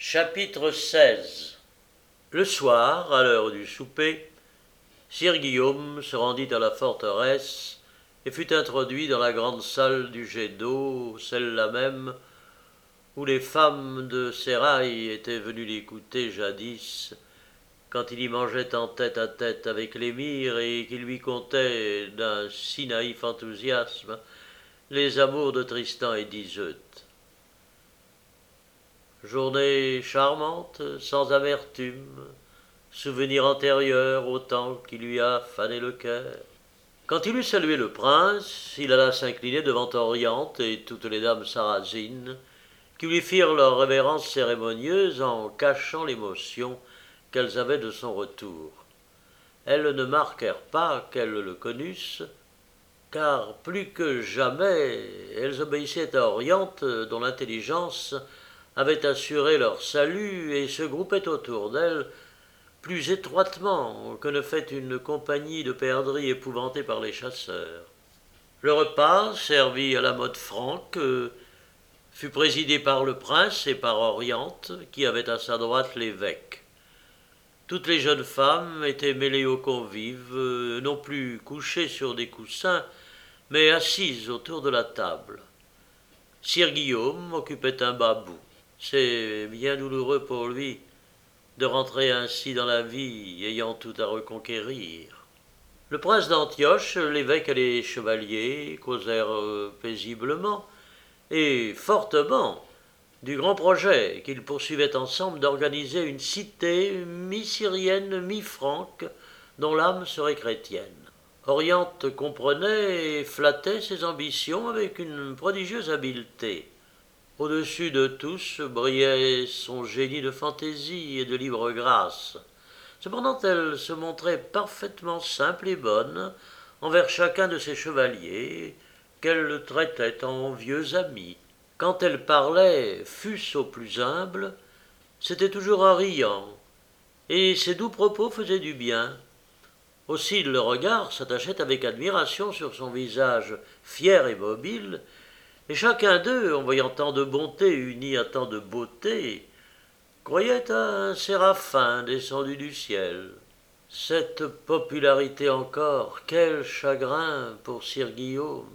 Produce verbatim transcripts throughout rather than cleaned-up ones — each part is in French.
Chapitre seize. Le soir, à l'heure du souper, sire Guillaume se rendit à la forteresse et fut introduit dans la grande salle du jet d'eau, celle-là même où les femmes de Sérail étaient venues l'écouter jadis, quand il y mangeait en tête à tête avec l'émir et qu'il lui contait d'un si naïf enthousiasme les amours de Tristan et d'Iseut. Journée charmante, sans amertume, souvenir antérieur au temps qui lui a fané le cœur. Quand il eut salué le prince, il alla s'incliner devant Oriante et toutes les dames sarrasines, qui lui firent leur révérence cérémonieuse en cachant l'émotion qu'elles avaient de son retour. Elles ne marquèrent pas qu'elles le connussent, car plus que jamais elles obéissaient à Oriante, dont l'intelligence avait assuré leur salut, et se groupaient autour d'elle plus étroitement que ne fait une compagnie de perdrix épouvantée par les chasseurs. Le repas, servi à la mode franque, fut présidé par le prince et par Oriante, qui avait à sa droite l'évêque. Toutes les jeunes femmes étaient mêlées aux convives, non plus couchées sur des coussins, mais assises autour de la table. Sire Guillaume occupait un babou. C'est bien douloureux pour lui de rentrer ainsi dans la vie, ayant tout à reconquérir. Le prince d'Antioche, l'évêque et les chevaliers causèrent paisiblement et fortement du grand projet qu'ils poursuivaient ensemble d'organiser une cité mi-syrienne, mi-franque, dont l'âme serait chrétienne. Oriante comprenait et flattait ses ambitions avec une prodigieuse habileté. Au-dessus de tous brillait son génie de fantaisie et de libre grâce. Cependant, elle se montrait parfaitement simple et bonne envers chacun de ses chevaliers, qu'elle traitait en vieux amis. Quand elle parlait, fût-ce au plus humble, c'était toujours en riant, et ses doux propos faisaient du bien. Aussi le regard s'attachait avec admiration sur son visage fier et mobile, et chacun d'eux, en voyant tant de bonté unie à tant de beauté, croyait à un séraphin descendu du ciel. Cette popularité encore, quel chagrin pour sire Guillaume!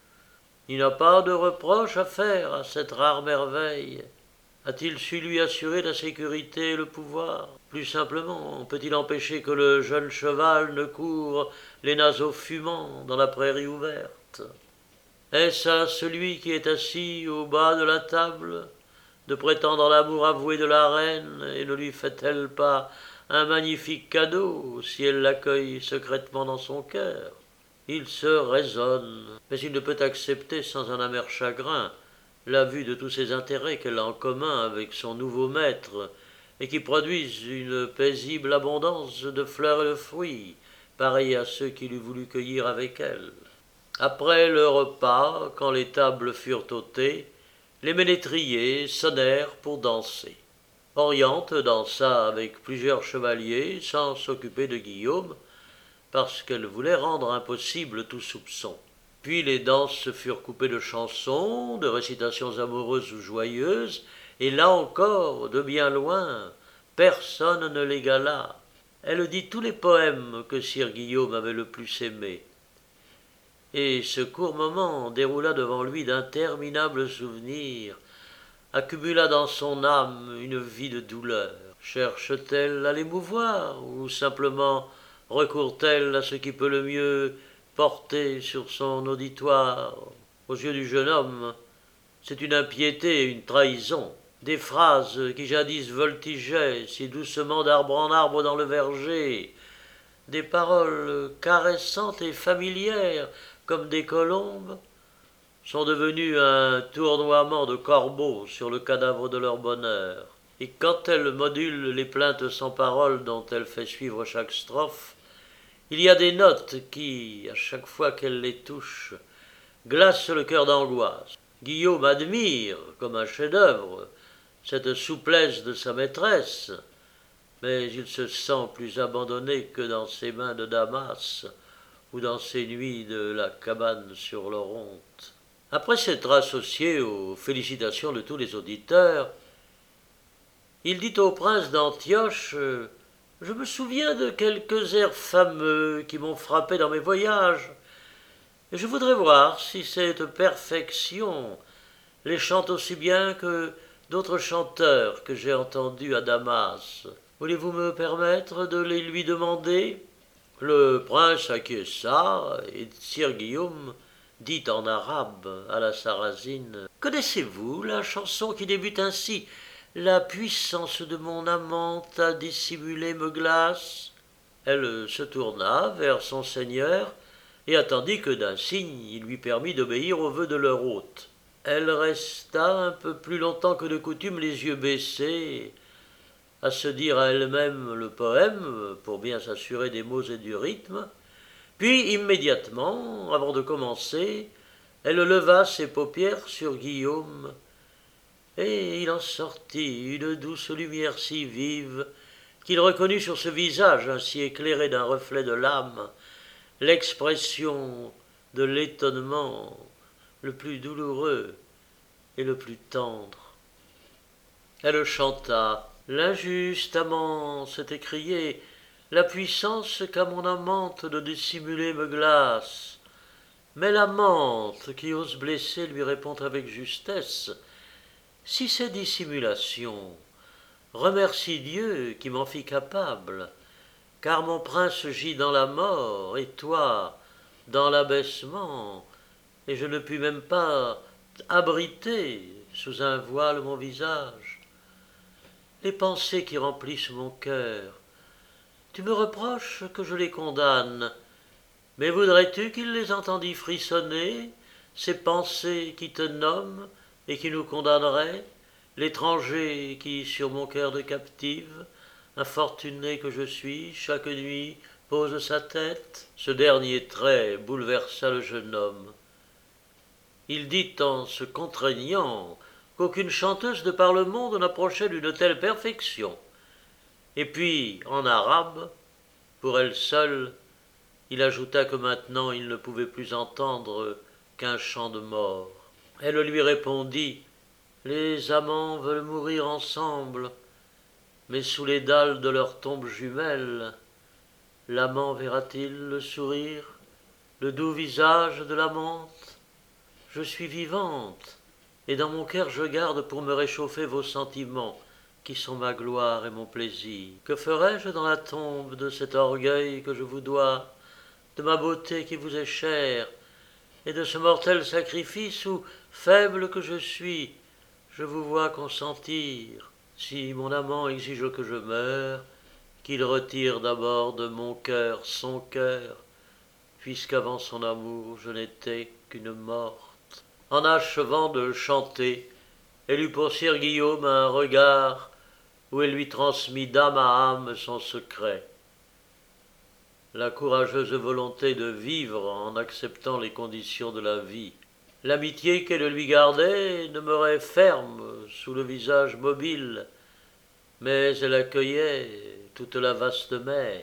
Il n'a pas de reproche à faire à cette rare merveille. A-t-il su lui assurer la sécurité et le pouvoir? Plus simplement, peut-il empêcher que le jeune cheval ne court les naseaux fumants dans la prairie ouverte? Est-ce à celui qui est assis au bas de la table de prétendre l'amour avoué de la reine, et ne lui fait-elle pas un magnifique cadeau si elle l'accueille secrètement dans son cœur? Il se raisonne, mais il ne peut accepter sans un amer chagrin la vue de tous ces intérêts qu'elle a en commun avec son nouveau maître, et qui produisent une paisible abondance de fleurs et de fruits, pareils à ceux qu'il eût voulu cueillir avec elle. Après le repas, quand les tables furent ôtées, les ménétriers sonnèrent pour danser. Oriante dansa avec plusieurs chevaliers sans s'occuper de Guillaume, parce qu'elle voulait rendre impossible tout soupçon. Puis les danses furent coupées de chansons, de récitations amoureuses ou joyeuses, et là encore, de bien loin, personne ne l'égala. Elle dit tous les poèmes que sire Guillaume avait le plus aimés. Et ce court moment déroula devant lui d'interminables souvenirs, accumula dans son âme une vie de douleur. Cherche-t-elle à l'émouvoir, ou simplement recourt-elle à ce qui peut le mieux porter sur son auditoire? Aux yeux du jeune homme, c'est une impiété et une trahison. Des phrases qui jadis voltigeaient si doucement d'arbre en arbre dans le verger, des paroles caressantes et familières comme des colombes, sont devenues un tournoiement de corbeaux sur le cadavre de leur bonheur. Et quand elle module les plaintes sans parole dont elle fait suivre chaque strophe, il y a des notes qui, à chaque fois qu'elle les touche, glacent le cœur d'angoisse. Guillaume admire, comme un chef-d'œuvre, cette souplesse de sa maîtresse, mais il se sent plus abandonné que dans ses mains de Damas ou dans ses nuits de la cabane sur l'Oronte. Après s'être associé aux félicitations de tous les auditeurs, il dit au prince d'Antioche euh, « Je me souviens de quelques airs fameux qui m'ont frappé dans mes voyages, et je voudrais voir si cette perfection les chante aussi bien que d'autres chanteurs que j'ai entendus à Damas. Voulez-vous me permettre de les lui demander ?» Le prince acquiesça, et sire Guillaume dit en arabe à la Sarrasine « Connaissez-vous la chanson qui débute ainsi ? La puissance de mon amante à dissimuler me glace ?» Elle se tourna vers son seigneur et attendit que d'un signe il lui permît d'obéir aux vœux de leur hôte. Elle resta un peu plus longtemps que de coutume les yeux baissés, à se dire à elle-même le poème, pour bien s'assurer des mots et du rythme, puis immédiatement, avant de commencer, elle leva ses paupières sur Guillaume, et il en sortit une douce lumière si vive qu'il reconnut sur ce visage ainsi éclairé d'un reflet de l'âme l'expression de l'étonnement le plus douloureux et le plus tendre. Elle chanta « L'injuste amant s'est écrié, la puissance qu'a mon amante de dissimuler me glace. Mais l'amante qui ose blesser lui répond avec justesse « Si c'est dissimulation, remercie Dieu qui m'en fit capable, car mon prince gît dans la mort et toi dans l'abaissement, et je ne puis même pas abriter sous un voile mon visage. Les pensées qui remplissent mon cœur, tu me reproches que je les condamne, mais voudrais-tu qu'il les entendît frissonner, ces pensées qui te nomment et qui nous condamneraient, l'étranger qui, sur mon cœur de captive, infortuné que je suis, chaque nuit pose sa tête ?» Ce dernier trait bouleversa le jeune homme. Il dit en se contraignant qu'aucune chanteuse de par le monde n'approchait d'une telle perfection. Et puis, en arabe, pour elle seule, il ajouta que maintenant il ne pouvait plus entendre qu'un chant de mort. Elle lui répondit « Les amants veulent mourir ensemble, mais sous les dalles de leur tombe jumelle, l'amant verra-t-il le sourire, le doux visage de l'amante ? Je suis vivante, et dans mon cœur je garde pour me réchauffer vos sentiments, qui sont ma gloire et mon plaisir. Que ferais-je dans la tombe de cet orgueil que je vous dois, de ma beauté qui vous est chère, et de ce mortel sacrifice où, faible que je suis, je vous vois consentir. Si mon amant exige que je meure, qu'il retire d'abord de mon cœur son cœur, puisqu'avant son amour je n'étais qu'une morte. » En achevant de chanter, elle eut pour sire Guillaume un regard où elle lui transmit d'âme à âme son secret. La courageuse volonté de vivre en acceptant les conditions de la vie. L'amitié qu'elle lui gardait demeurait ferme sous le visage mobile, mais elle accueillait toute la vaste mer.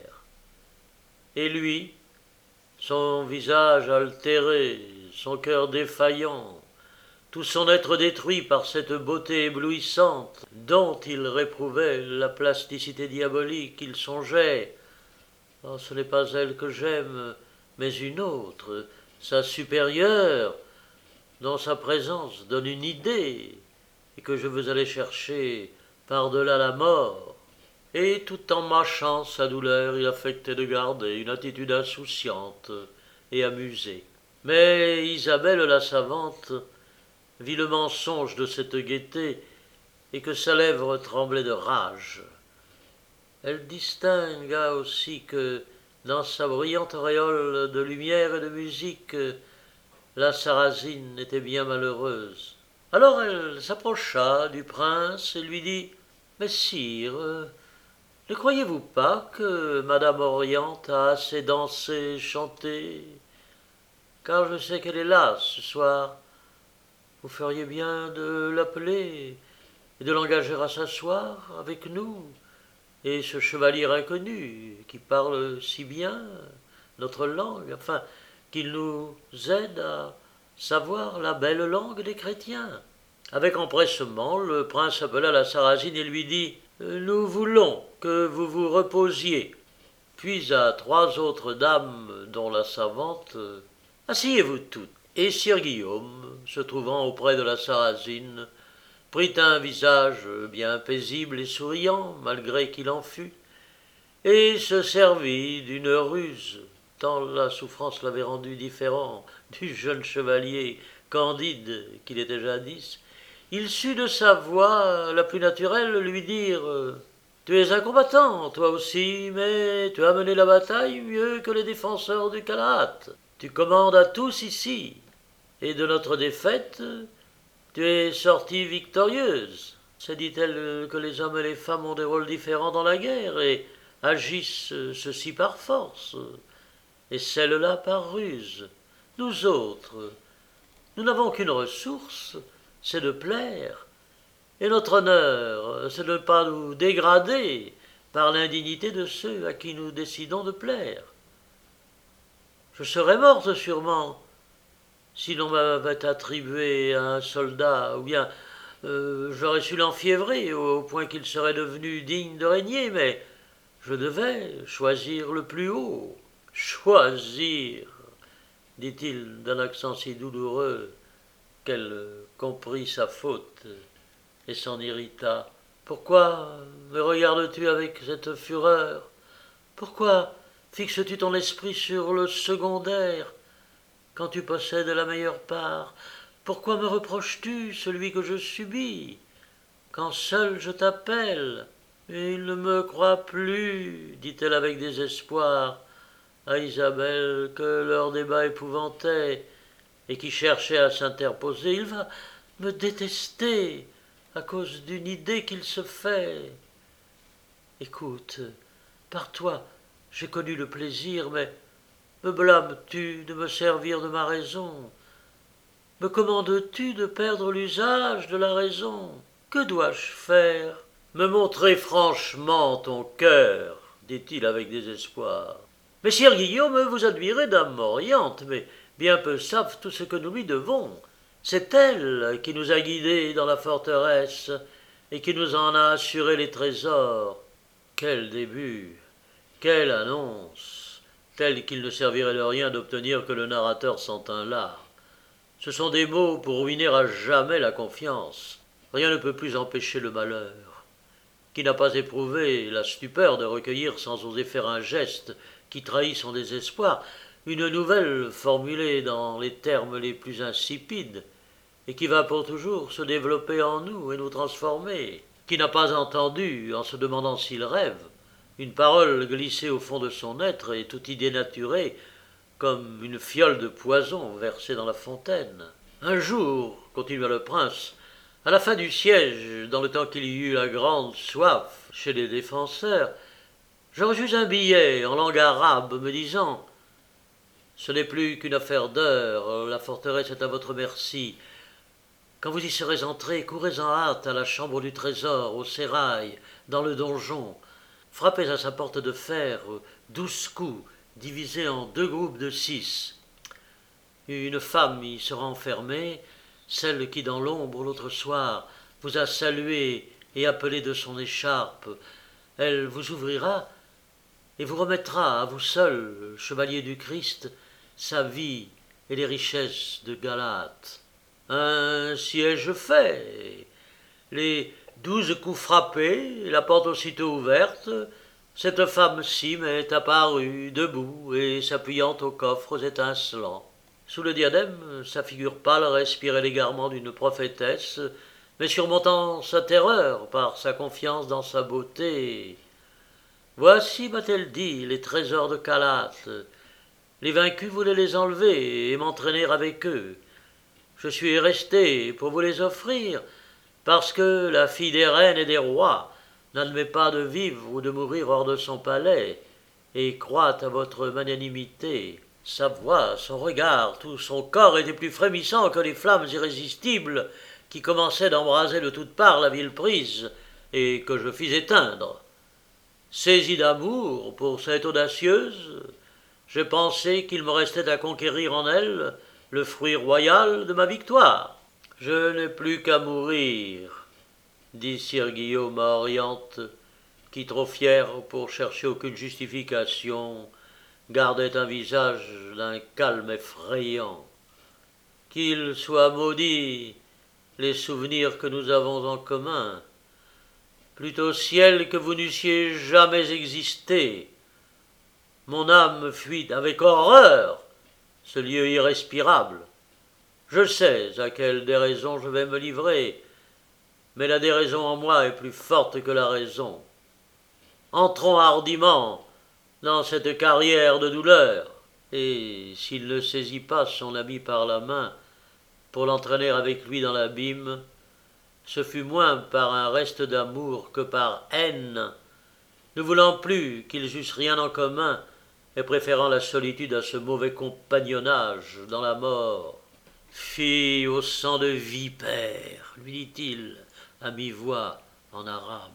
Et lui, son visage altéré, son cœur défaillant, tout son être détruit par cette beauté éblouissante dont il réprouvait la plasticité diabolique, il songeait « Oh, ce n'est pas elle que j'aime, mais une autre, sa supérieure, dont sa présence donne une idée et que je veux aller chercher par-delà la mort. » Et tout en mâchant sa douleur, il affectait de garder une attitude insouciante et amusée. Mais Isabelle la savante vit le mensonge de cette gaieté et que sa lèvre tremblait de rage. Elle distingua aussi que, dans sa brillante auréole de lumière et de musique, la Sarrasine était bien malheureuse. Alors elle s'approcha du prince et lui dit « Mais sire, ne croyez-vous pas que Madame Oriente a assez dansé et chanté ? Car je sais qu'elle est là ce soir. Vous feriez bien de l'appeler et de l'engager à s'asseoir avec nous, et ce chevalier inconnu qui parle si bien notre langue, enfin, qu'il nous aide à savoir la belle langue des chrétiens. » Avec empressement, le prince appela la Sarrasine et lui dit « Nous voulons que vous vous reposiez. Puis à trois autres dames, dont la savante, « Asseyez-vous toutes. » Et sire Guillaume, se trouvant auprès de la Sarrasine, prit un visage bien paisible et souriant, malgré qu'il en fût, et se servit d'une ruse, tant la souffrance l'avait rendu différent du jeune chevalier candide qu'il était jadis. Il sut de sa voix la plus naturelle lui dire « Tu es un combattant, toi aussi, mais tu as mené la bataille mieux que les défenseurs du Kalat. Tu commandes à tous ici, et de notre défaite, tu es sortie victorieuse. » Se dit-elle que les hommes et les femmes ont des rôles différents dans la guerre, et agissent ceux-ci par force, et celles-là par ruse. Nous autres, nous n'avons qu'une ressource, c'est de plaire. Et notre honneur, c'est de ne pas nous dégrader par l'indignité de ceux à qui nous décidons de plaire. Je serais morte sûrement si l'on m'avait attribué à un soldat, ou bien euh, j'aurais su l'enfiévrer au point qu'il serait devenu digne de régner, mais je devais choisir le plus haut. Choisir, dit-il d'un accent si douloureux qu'elle comprit sa faute et s'en irrita. Pourquoi me regardes-tu avec cette fureur? Pourquoi fixes-tu ton esprit sur le secondaire quand tu possèdes la meilleure part? Pourquoi me reproches-tu celui que je subis quand seul je t'appelle? Il ne me croit plus, dit-elle avec désespoir à Isabelle, que leur débat épouvantait et qui cherchait à s'interposer. Il va me détester à cause d'une idée qu'il se fait. Écoute, par toi, j'ai connu le plaisir, mais me blâmes-tu de me servir de ma raison? Me commandes-tu de perdre l'usage de la raison? Que dois-je faire? Me montrer franchement ton cœur, dit-il avec désespoir. Messire Guillaume, vous admirez dame Moriante, mais bien peu savent tout ce que nous lui devons. C'est elle qui nous a guidés dans la forteresse et qui nous en a assuré les trésors. Quel début, quelle annonce, tel qu'il ne servirait de rien d'obtenir que le narrateur s'en tînt là. Ce sont des mots pour ruiner à jamais la confiance. Rien ne peut plus empêcher le malheur. Qui n'a pas éprouvé la stupeur de recueillir sans oser faire un geste qui trahit son désespoir, une nouvelle formulée dans les termes les plus insipides, et qui va pour toujours se développer en nous et nous transformer? Qui n'a pas entendu, en se demandant s'il rêve, une parole glissée au fond de son être et tout y dénaturée, comme une fiole de poison versée dans la fontaine? Un jour, continua le prince, à la fin du siège, dans le temps qu'il y eut la grande soif chez les défenseurs, je reçus un billet en langue arabe me disant « Ce n'est plus qu'une affaire d'heure, la forteresse est à votre merci. Quand vous y serez entrés, courez en hâte à la chambre du trésor, au sérail, dans le donjon. Frappez à sa porte de fer douze coups, divisés en deux groupes de six. Une femme y sera enfermée, celle qui, dans l'ombre, l'autre soir, vous a salué et appelé de son écharpe. Elle vous ouvrira et vous remettra à vous seul, chevalier du Christ, sa vie et les richesses de Galate. Ainsi ai-je fait. Les douze coups frappés, la porte aussitôt ouverte, cette femme-ci m'est apparue, debout et s'appuyant aux coffres étincelants. Sous le diadème, sa figure pâle respirait l'égarement d'une prophétesse, mais surmontant sa terreur par sa confiance dans sa beauté. « Voici, m'a-t-elle dit, les trésors de Calate. Les vaincus voulaient les enlever et m'entraîner avec eux. Je suis resté pour vous les offrir, parce que la fille des reines et des rois n'admet pas de vivre ou de mourir hors de son palais, et croit à votre magnanimité. » Sa voix, son regard, tout son corps était plus frémissant que les flammes irrésistibles qui commençaient d'embraser de toutes parts la ville prise et que je fis éteindre. Saisi d'amour pour cette audacieuse, j'ai pensé qu'il me restait à conquérir en elle le fruit royal de ma victoire. Je n'ai plus qu'à mourir. dit sire Guillaume à Oriante, qui, trop fier pour chercher aucune justification, gardait un visage d'un calme effrayant. Qu'ils soient maudits, les souvenirs que nous avons en commun. Plutôt ciel que vous n'eussiez jamais existé. Mon âme fuit avec horreur ce lieu irrespirable. Je sais à quelle déraison je vais me livrer, mais la déraison en moi est plus forte que la raison. Entrons hardiment dans cette carrière de douleur, et s'il ne saisit pas son ami par la main pour l'entraîner avec lui dans l'abîme, ce fut moins par un reste d'amour que par haine, ne voulant plus qu'ils eussent rien en commun et préférant la solitude à ce mauvais compagnonnage dans la mort. « Fille au sang de vipère, lui dit-il à mi-voix en arabe.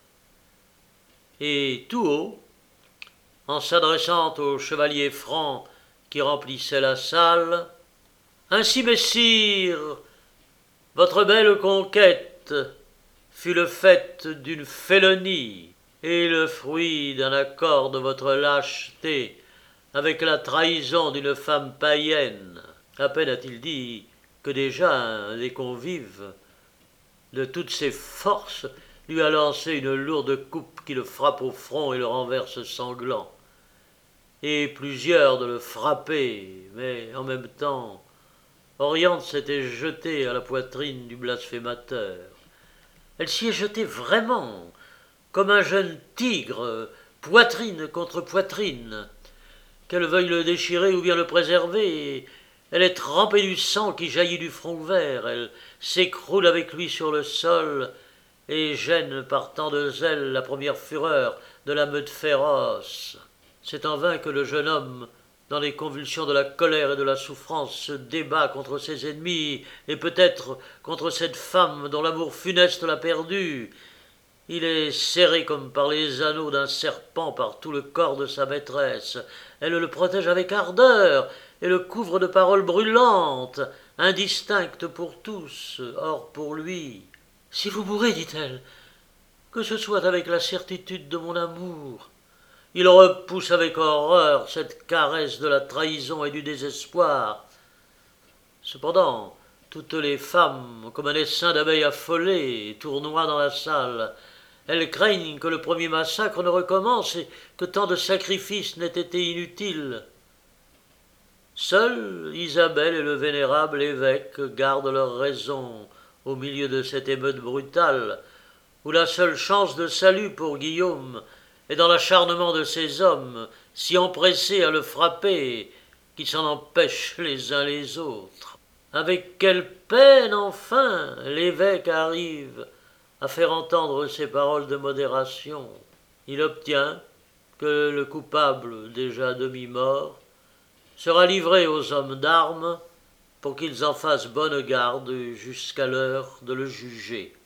Et tout haut, en s'adressant au chevalier franc qui remplissait la salle, « Ainsi, messire, votre belle conquête fut le fait d'une félonie et le fruit d'un accord de votre lâcheté avec la trahison d'une femme païenne. » À peine a-t-il dit que déjà un des convives, de toutes ses forces, lui a lancé une lourde coupe qui le frappe au front et le renverse sanglant. Et plusieurs de le frapper, mais en même temps, Oriante s'était jetée à la poitrine du blasphémateur. Elle s'y est jetée vraiment, comme un jeune tigre, poitrine contre poitrine. Qu'elle veuille le déchirer ou bien le préserver, elle est trempée du sang qui jaillit du front ouvert, elle s'écroule avec lui sur le sol et gêne par tant de zèle la première fureur de la meute féroce. C'est en vain que le jeune homme, dans les convulsions de la colère et de la souffrance, se débat contre ses ennemis et peut-être contre cette femme dont l'amour funeste l'a perdu. Il est serré comme par les anneaux d'un serpent par tout le corps de sa maîtresse. Elle le protège avec ardeur et le couvre de paroles brûlantes, indistinctes pour tous, or pour lui. « Si vous mourrez, dit-elle, que ce soit avec la certitude de mon amour. » Il repousse avec horreur cette caresse de la trahison et du désespoir. Cependant, toutes les femmes, comme un essaim d'abeilles affolées, tournoient dans la salle. Elles craignent que le premier massacre ne recommence et que tant de sacrifices n'aient été inutiles. Seuls Isabelle et le vénérable évêque gardent leur raison au milieu de cette émeute brutale, où la seule chance de salut pour Guillaume est dans l'acharnement de ces hommes, si empressés à le frapper, qui s'en empêchent les uns les autres. Avec quelle peine, enfin, l'évêque arrive à faire entendre ces paroles de modération. Il obtient que le coupable, déjà demi-mort, sera livré aux hommes d'armes pour qu'ils en fassent bonne garde jusqu'à l'heure de le juger.